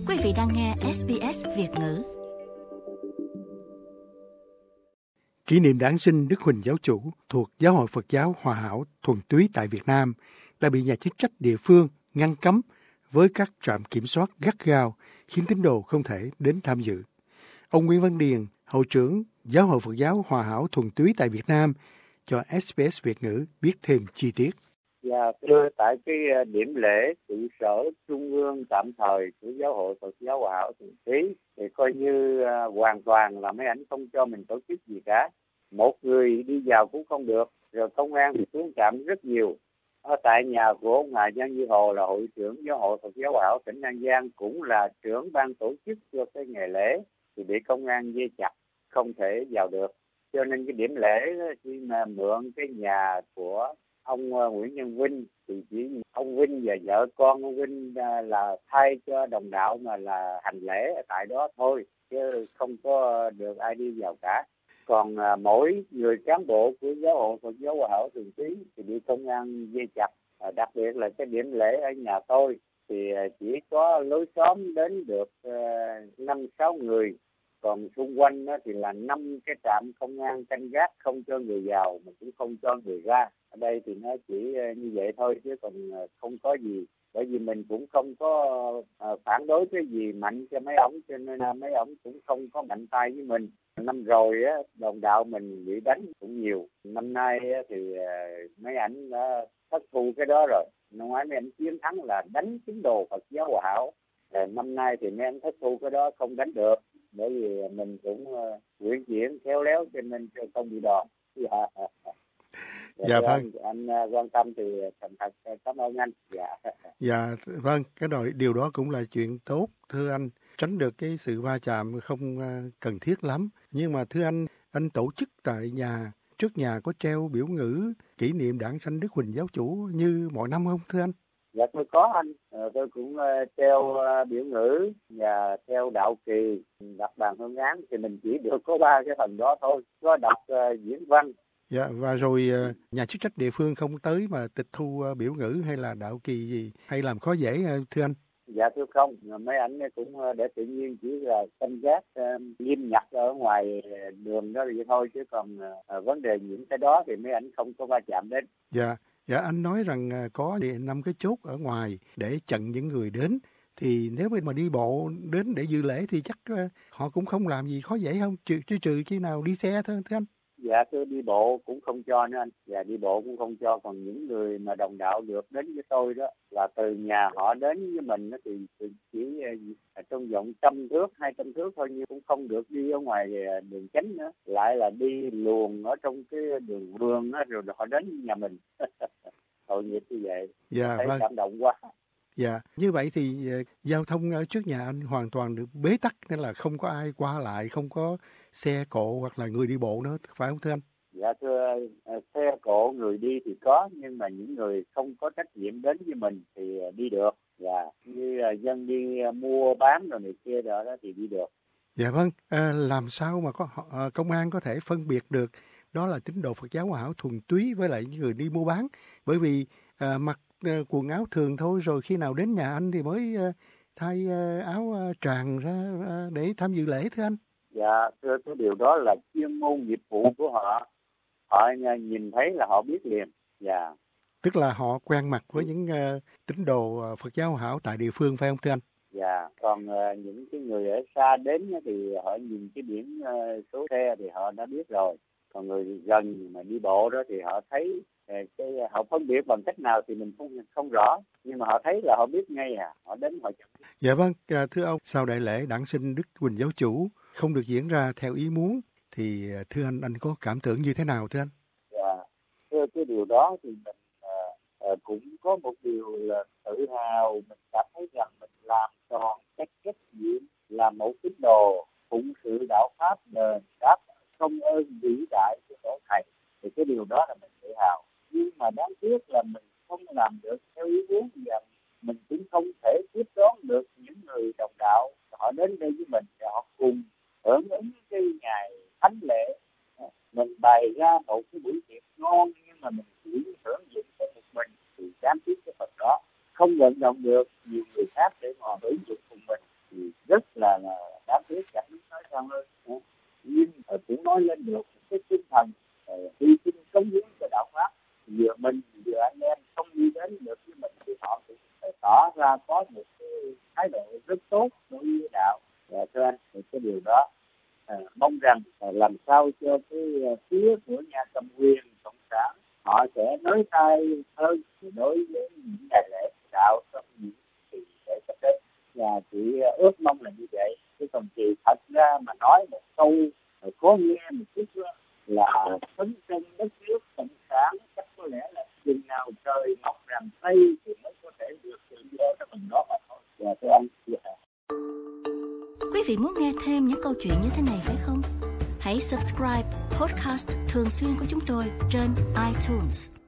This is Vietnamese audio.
Quý vị đang nghe SBS Việt ngữ. Kỷ niệm Giáng sinh Đức Huỳnh Giáo Chủ thuộc Giáo hội Phật giáo Hòa hảo Thuần Túy tại Việt Nam đã bị nhà chức trách địa phương ngăn cấm với các trạm kiểm soát gắt gao, khiến tín đồ không thể đến tham dự. Ông Nguyễn Văn Điền, Hội trưởng Giáo hội Phật giáo Hòa hảo Thuần Túy tại Việt Nam, cho SBS Việt ngữ biết thêm chi tiết. Dạ, thưa, tại cái điểm lễ trụ sở trung ương tạm thời của Giáo hội Phật giáo Hòa hảo Thuần Túy thì coi như hoàn toàn là mấy ảnh không cho mình tổ chức gì cả. Một người đi vào cũng không được, rồi công an thì xuống trạm rất nhiều. Ở tại nhà của ông Hà Giang Duy Hồ là hội trưởng Giáo hội Phật giáo Hòa hảo tỉnh An Giang, cũng là trưởng ban tổ chức cho cái ngày lễ, thì bị công an dây chặt, không thể vào được. Cho nên cái điểm lễ khi mà mượn cái nhà của ông Nguyễn Nhân Vinh thì chỉ ông Vinh và vợ con ông Vinh là thay cho đồng đạo mà là hành lễ ở tại đó thôi, chứ không có được ai đi vào cả. Còn mỗi người cán bộ của Giáo hội Phật giáo Hòa hảo Thuần Túy thì bị công an dây chặt. Đặc biệt là cái điểm lễ ở nhà tôi thì chỉ có lối xóm đến được 5-6 người. Còn xung quanh thì là 5 cái trạm công an canh gác, không cho người vào mà cũng không cho người ra. Ở đây thì nó chỉ như vậy thôi chứ còn không có gì. Bởi vì mình cũng không có phản đối cái gì mạnh cho mấy ổng, cho nên mấy ổng cũng không có mạnh tay với mình. Năm rồi đồng đạo mình bị đánh cũng nhiều. Năm nay thì mấy ảnh đã thất thu cái đó rồi. Năm ngoái mấy ảnh chiến thắng là đánh tín đồ Phật giáo Hòa hảo. Năm nay thì mấy ảnh thất thu cái đó, không đánh được. Bởi vì mình cũng uyển chuyển khéo léo cho nên không bị đòn. Dạ vâng. Anh quan tâm thì thành thật cảm ơn anh. Dạ vâng, điều đó cũng là chuyện tốt thưa anh, tránh được cái sự va chạm không cần thiết lắm. Nhưng mà thưa anh tổ chức tại nhà, trước nhà có treo biểu ngữ kỷ niệm Đản sanh Đức Huỳnh Giáo Chủ như mọi năm không thưa anh? Dạ tôi có anh, tôi cũng treo biểu ngữ và treo đạo kỳ, đặt bàn hương án, thì mình chỉ được có 3 cái phần đó thôi, có đọc diễn văn. Dạ, và rồi nhà chức trách địa phương không tới mà tịch thu biểu ngữ hay là đạo kỳ gì hay làm khó dễ thưa anh? Dạ thưa không, mấy ảnh cũng để tự nhiên chỉ là canh gác nghiêm ngặt ở ngoài đường đó vậy thôi, chứ còn vấn đề những cái đó thì mấy ảnh không có va chạm đến. Dạ, anh nói rằng có 5 cái chốt ở ngoài để chặn những người đến, thì nếu mà đi bộ đến để dự lễ thì chắc họ cũng không làm gì khó dễ không? Trừ khi nào đi xe thôi thưa anh? Dạ thưa, đi bộ cũng không cho nữa anh. Dạ đi bộ cũng không cho. Còn những người mà đồng đạo được đến với tôi đó là từ nhà họ đến với mình thì chỉ trong vòng 100 thước, 200 thước thôi, nhưng cũng không được đi ở ngoài đường chánh nữa. Lại là đi luồn ở trong cái đường vườn rồi họ đến nhà mình. Tội nghiệp như vậy. Dạ thấy vâng. Cảm động quá. Dạ, như vậy thì giao thông ở trước nhà anh hoàn toàn được bế tắc, nên là không có ai qua lại, không có xe cộ hoặc là người đi bộ nữa, phải không thưa anh? Dạ thưa, xe cộ người đi thì có, nhưng mà những người không có trách nhiệm đến với mình thì đi được. Dạ, như dân đi mua bán rồi này kia đó thì đi được. Dạ vâng, làm sao mà công an có thể phân biệt được đó là tín đồ Phật giáo Hòa hảo Thuần Túy với lại những người đi mua bán? Bởi vì mặc quần áo thường thôi, rồi khi nào đến nhà anh thì mới thay áo tràng ra để tham dự lễ thưa anh? Dạ thưa, cái điều đó là chuyên môn nghiệp vụ của họ. Họ nhìn thấy là họ biết liền. Dạ. Tức là họ quen mặt với những tín đồ Phật giáo Hòa hảo tại địa phương, phải không thưa anh? Dạ, còn những cái người ở xa đến thì họ nhìn cái biển số xe thì họ đã biết rồi. Còn người gần mà đi bộ đó thì họ thấy họ phân biệt bằng cách nào thì mình không rõ, nhưng mà họ thấy là họ biết ngay họ đến họ chụp. Dạ vâng, thưa ông, sau đại lễ Đản sanh Đức Huỳnh Giáo Chủ không được diễn ra theo ý muốn thì thưa anh có cảm tưởng như thế nào thưa anh? Dạ, thưa cái điều đó thì mình cũng có một điều là tự hào, mình cảm thấy rằng mình làm tròn cái trách nhiệm là một tín đồ phụng sự đạo pháp, đền đáp công ơn vĩ đại của tổ thầy, thì cái điều đó là mình tự hào. Nhưng mà đáng tiếc là mình không làm được theo ý muốn, và mình cũng không thể tiếp đón được những người đồng đạo họ đến đây với mình và họ cùng hưởng ứng cái ngày thánh lễ. Mình bày ra một cái buổi tiệc ngon, nhưng mà mình chỉ hưởng dụng cho một mình thì đáng tiếc cái phần đó không vận động được nhiều người khác để mà hưởng dụng cùng mình, thì tỏ ra có một cái thái độ rất tốt đối với đạo. Và thưa anh, thì cái điều đó mong rằng làm sao cho cái phía của nhà cầm quyền cộng sản họ sẽ nới tay hơn đối với những ngày lễ đạo trong những kỳ lễ sắp đến. Và chị ước mong là như vậy. Chứ còn chị thật ra mà nói một câu có nghe một chút đó, là tấn công đất nước cộng sản chắc có lẽ là chừng nào trời mọc rằm tây thì mới có thể được tự do cho mình đó mà thôi. Và thưa anh, Quý vị muốn nghe thêm những câu chuyện như thế này phải không? Hãy subscribe podcast thường xuyên của chúng tôi trên iTunes.